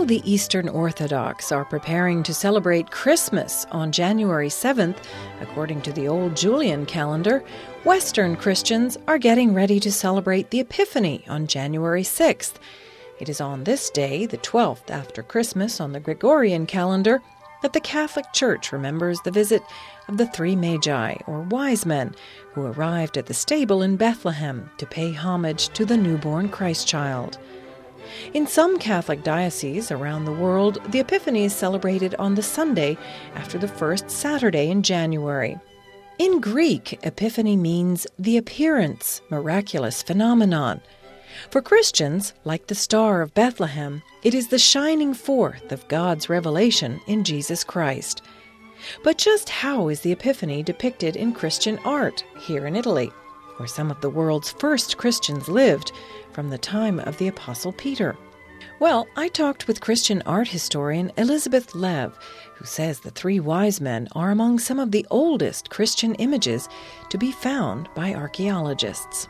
While the Eastern Orthodox are preparing to celebrate Christmas on January 7th, according to the old Julian calendar, Western Christians are getting ready to celebrate the Epiphany on January 6th. It is on this day, the 12th after Christmas on the Gregorian calendar, that the Catholic Church remembers the visit of the three Magi, or wise men, who arrived at the stable in Bethlehem to pay homage to the newborn Christ child. In some Catholic dioceses around the world, the Epiphany is celebrated on the Sunday after the first Saturday in January. In Greek, Epiphany means the appearance, miraculous phenomenon. For Christians, like the Star of Bethlehem, it is the shining forth of God's revelation in Jesus Christ. But just how is the Epiphany depicted in Christian art here in Italy, where some of the world's first Christians lived from the time of the Apostle Peter? Well, I talked with Christian art historian Elizabeth Lev, who says the three wise men are among some of the oldest Christian images to be found by archaeologists.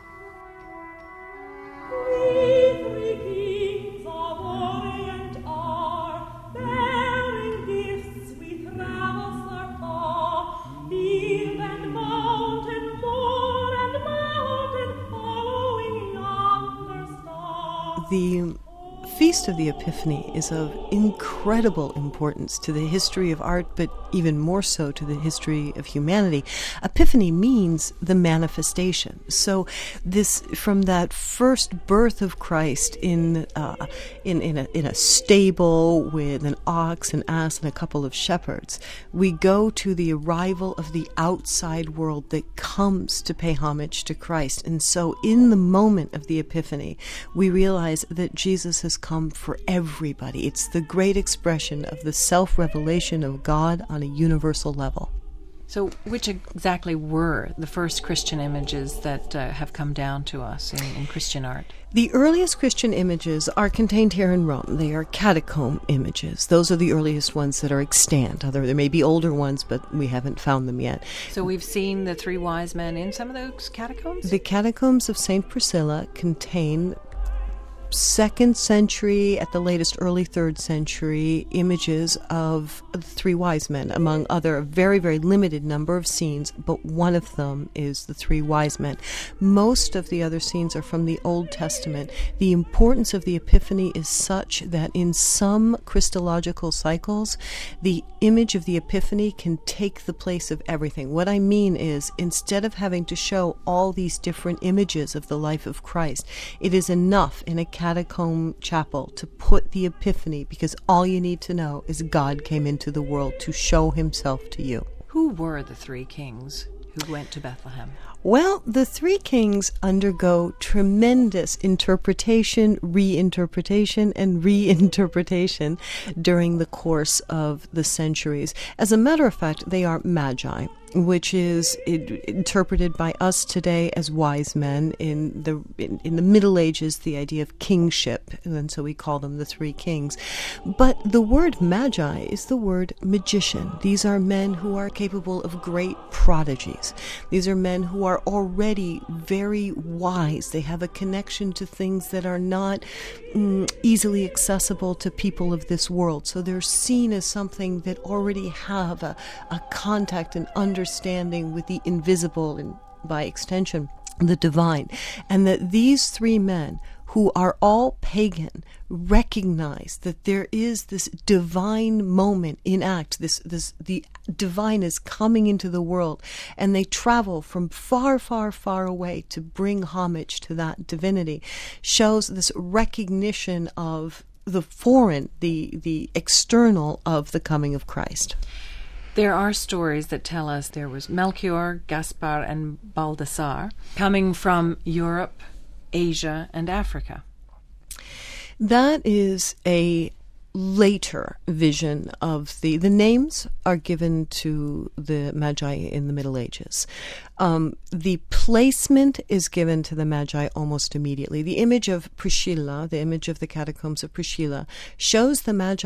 The Feast of the Epiphany is of incredible importance to the history of art, but even more so to the history of humanity. Epiphany means the manifestation. So this, from that first birth of Christ in a stable with an ox, an ass, and a couple of shepherds, we go to the arrival of the outside world that comes to pay homage to Christ. And so in the moment of the Epiphany, we realize that Jesus has come for everybody. It's the great expression of the self-revelation of God on a universal level. So which exactly were the first Christian images that have come down to us in Christian art? The earliest Christian images are contained here in Rome. They are catacomb images. Those are the earliest ones that are extant. There may be older ones, but we haven't found them yet. So we've seen the three wise men in some of those catacombs? The catacombs of St. Priscilla contain 2nd century, at the latest early 3rd century, images of the three wise men, among other, a very, very limited number of scenes, but one of them is the three wise men. Most of the other scenes are from the Old Testament. The importance of the Epiphany is such that in some Christological cycles, the image of the Epiphany can take the place of everything. What I mean is, instead of having to show all these different images of the life of Christ, it is enough in a catacomb chapel to put the Epiphany, because all you need to know is God came into the world to show himself to you. Who were the three kings who went to Bethlehem? Well, the three kings undergo tremendous interpretation, reinterpretation, and reinterpretation during the course of the centuries. As a matter of fact, they are magi, which is interpreted by us today as wise men. In the Middle Ages, the idea of kingship, and so we call them the three kings. But the word magi is the word magician. These are men who are capable of great prodigies. These are men who are already very wise. They have a connection to things that are not easily accessible to people of this world. So they're seen as something that already have a contact and understanding with the invisible and, by extension, the divine. And that these three men, who are all pagan, recognize that there is this divine moment in act. The divine is coming into the world, and they travel from far, far, far away to bring homage to that divinity. Shows this recognition of the foreign, the external of the coming of Christ. There are stories that tell us there was Melchior, Gaspar, and Baldassar coming from Europe, Asia, and Africa. That is a later vision of the names are given to the Magi in the Middle Ages. The placement is given to the Magi almost immediately. The image of Priscilla, the image of the catacombs of Priscilla, shows the Magi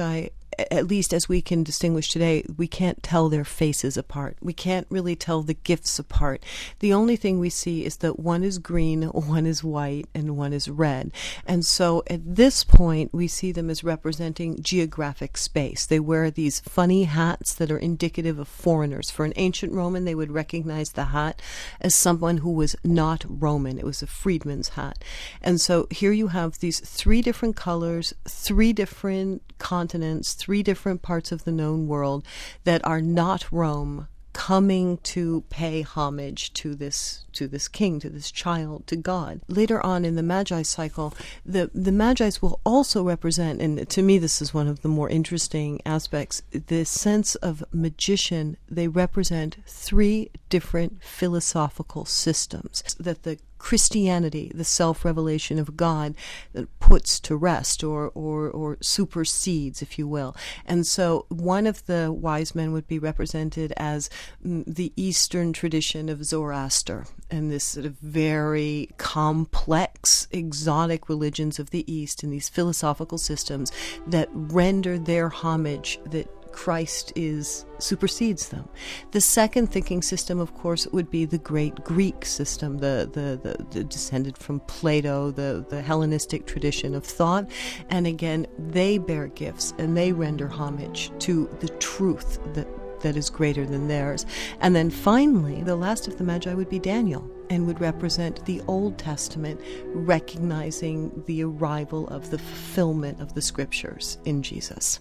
at least as we can distinguish today, we can't tell their faces apart. We can't really tell the gifts apart. The only thing we see is that one is green, one is white, and one is red. And so at this point, we see them as representing geographic space. They wear these funny hats that are indicative of foreigners. For an ancient Roman, they would recognize the hat as someone who was not Roman. It was a freedman's hat. And so here you have these three different colors, three different continents, three different parts of the known world that are not Rome, coming to pay homage to this king, to this child, to God. Later on in the Magi cycle, the Magi's will also represent, and to me this is one of the more interesting aspects, the sense of magician. They represent three different philosophical systems that the Christianity, the self-revelation of God, puts to rest or supersedes, if you will. And so one of the wise men would be represented as the Eastern tradition of Zoroaster and this sort of very complex, exotic religions of the East and these philosophical systems that render their homage that Christ supersedes them. The second thinking system, of course, would be the great Greek system, the descended from Plato, the Hellenistic tradition of thought. And again, they bear gifts and they render homage to the truth that is greater than theirs. And then finally, the last of the Magi would be Daniel and would represent the Old Testament, recognizing the arrival of the fulfillment of the scriptures in Jesus.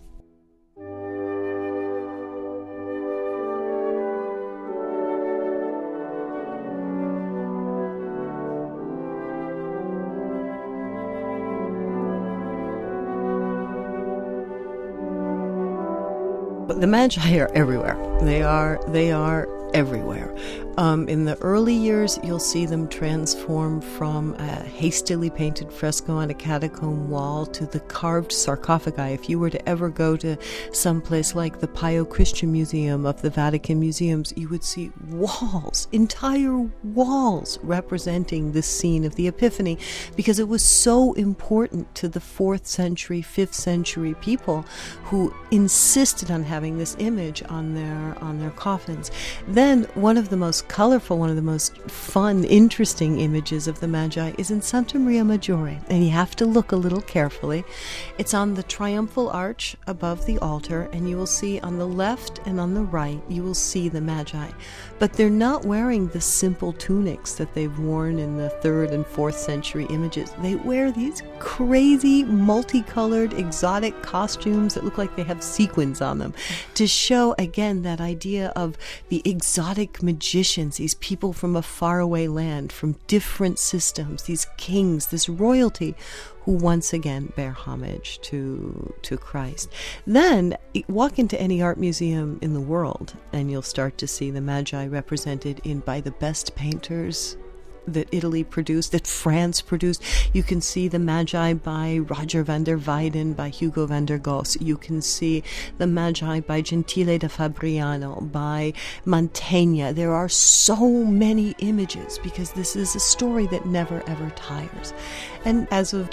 The Magi are everywhere. They are everywhere. In the early years, you'll see them transform from a hastily painted fresco on a catacomb wall to the carved sarcophagi. If you were to ever go to some place like the Pio Christian Museum of the Vatican Museums, you would see walls, entire walls representing this scene of the Epiphany, because it was so important to the 4th century, 5th century people who insisted on having this image on their coffins. Then one of the most colorful, one of the most fun, interesting images of the Magi is in Santa Maria Maggiore, and you have to look a little carefully. It's on the triumphal arch above the altar, and you will see on the left and on the right, you will see the Magi. But they're not wearing the simple tunics that they've worn in the 3rd and 4th century images. They wear these crazy, multicolored, exotic costumes that look like they have sequins on them to show, again, that idea of the exotic magicians, these people from a faraway land, from different systems, these kings, this royalty, who once again bear homage to Christ. Then walk into any art museum in the world and you'll start to see the Magi represented by the best painters that Italy produced, that France produced. You can see the Magi by Roger van der Weyden, by Hugo van der Goes. You can see the Magi by Gentile da Fabriano, by Mantegna. There are so many images because this is a story that never ever tires. And as of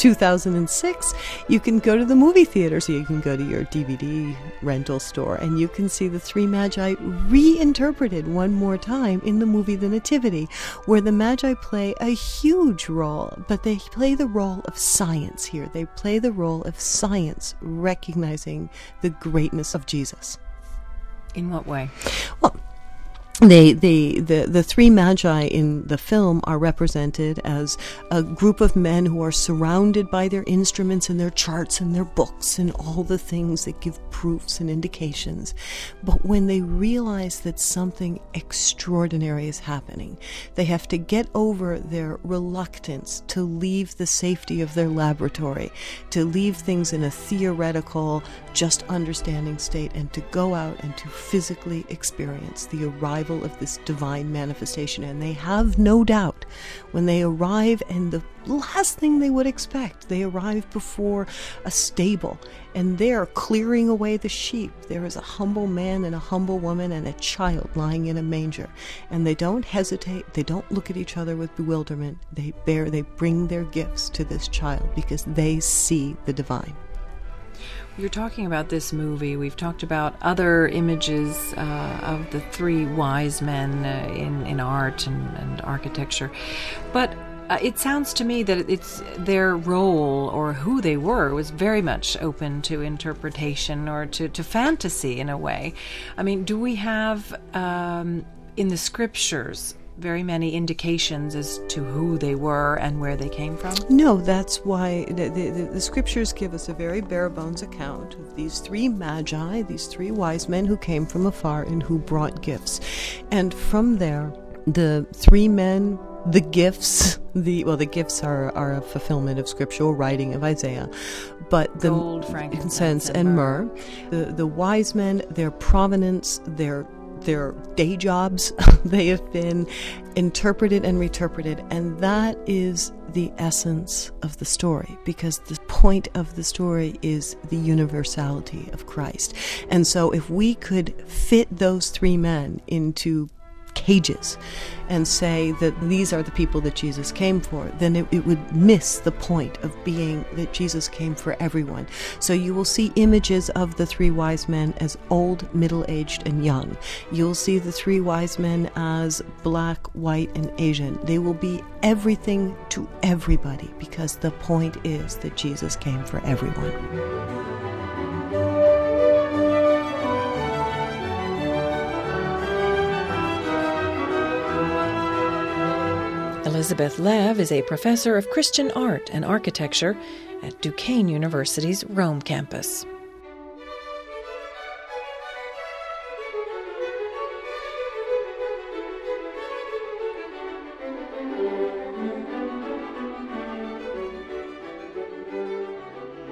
2006, you can go to the movie theater, so you can go to your DVD rental store, and you can see the 3 Magi reinterpreted one more time in the movie The Nativity, where the Magi play a huge role, but they play the role of science here. They play the role of science, recognizing the greatness of Jesus. In what way? Well, the 3 Magi in the film are represented as a group of men who are surrounded by their instruments and their charts and their books and all the things that give proofs and indications. But when they realize that something extraordinary is happening, they have to get over their reluctance to leave the safety of their laboratory, to leave things in a theoretical, just understanding state, and to go out and to physically experience the arrival of this divine manifestation. And they have no doubt when they arrive, and the last thing they would expect, they arrive before a stable and they're clearing away the sheep. There is a humble man and a humble woman and a child lying in a manger, and they don't hesitate, they don't look at each other with bewilderment. They bring their gifts to this child because they see the divine. You're talking about this movie. We've talked about other images of the three wise men in art and architecture. But it sounds to me that it's their role or who they were was very much open to interpretation or to fantasy in a way. I mean, do we have in the scriptures very many indications as to who they were and where they came from? No, that's why the scriptures give us a very bare bones account of these three magi, these three wise men who came from afar and who brought gifts. And from there, the three men, the gifts, the gifts are a fulfillment of scriptural writing of Isaiah, but the gold, frankincense, and myrrh, the wise men, their provenance, their day jobs, they have been interpreted and reinterpreted, and that is the essence of the story, because the point of the story is the universality of Christ. And so if we could fit those three men into cages and say that these are the people that Jesus came for, then it would miss the point of being that Jesus came for everyone. So you will see images of the three wise men as old, middle-aged, and young. You'll see the three wise men as black, white, and Asian. They will be everything to everybody, because the point is that Jesus came for everyone. Elizabeth Lev is a professor of Christian art and architecture at Duquesne University's Rome campus.